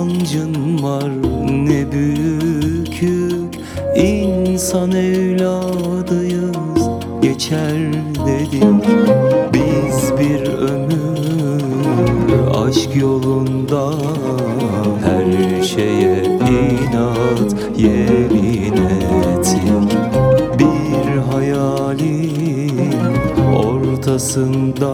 sancın var ne büyük yük. İnsan evladıyız, geçer dedik. Biz bir ömür aşk yolunda, her şeye inat yemin ettik. Bir hayalin ortasında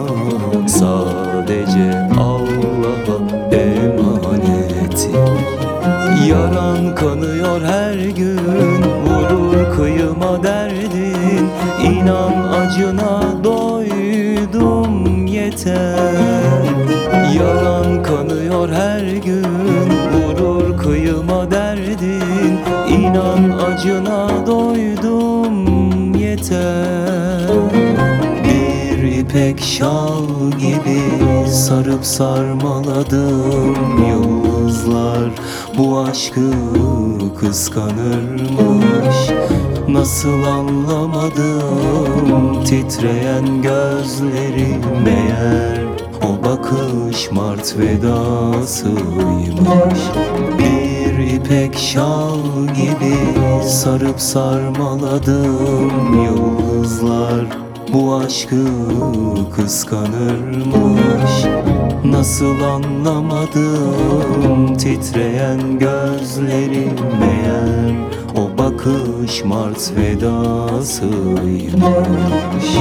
sadece Allah'a emanetim. Yaran kanıyor her gün, vurur kıyıma derdin. İnan acına doydum yeter. Yaran kanıyor her gün, vurur kıyıma derdin. İnan acına doydum yeter. Bir ipek şal gibi sarıp sarmaladım yıldızlar. Bu aşkı kıskanırmış, nasıl anlamadım titreyen gözlerim. Meğer o bakış mart vedasıymış. Bir ipek şal gibi sarıp sarmaladım yıldızlar. Bu aşkı kıskanırmış, nasıl anlamadım titreyen gözlerim. Meğer o bakış mart vedasıymış.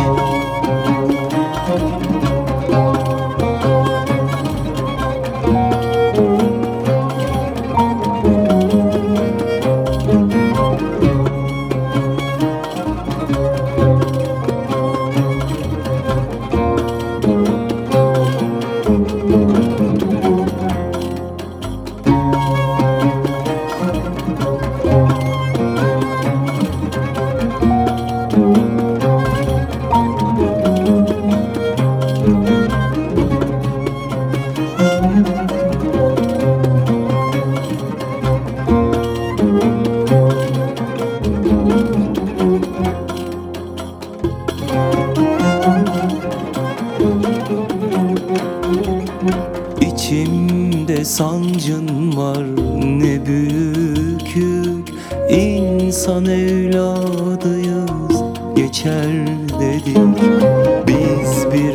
İçimde sancın var ne büyük yük. İnsan evladıyız, geçer dedik. Biz bir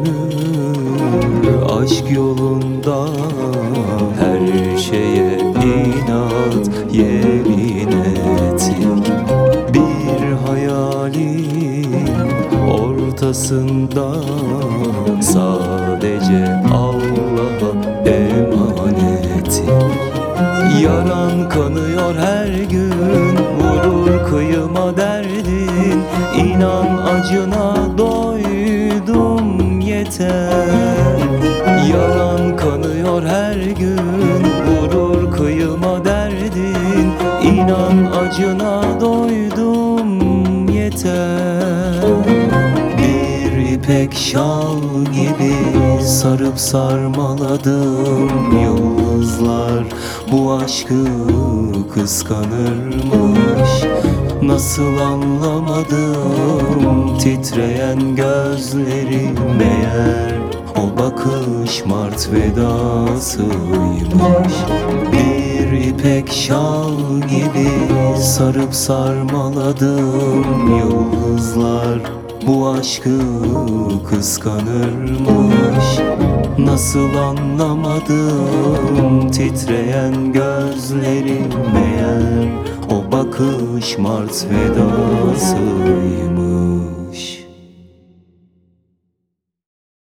ömür aşk yolunda, her şeye inat yemin ettik. Bir hayalin ortasında sadece Allah'a emanetim. Yaran kanıyor her gün, vurur kıyıma derdin. İnan acına doydum yeter. Yaran kanıyor her gün, vurur kıyıma derdin. İnan acına doydum yeter. Bir ipek şal gibi sarıp sarmaladım yıldızlar. Bu aşkı kıskanırmış, nasıl anlamadım titreyen gözlerim. Meğer o bakış mart vedasıymış. Bir ipek şal gibi sarıp sarmaladım yıldızlar. Bu aşkı kıskanırmış, nasıl anlamadım titreyen gözlerim. Meğer o bakış mart vedasıymış.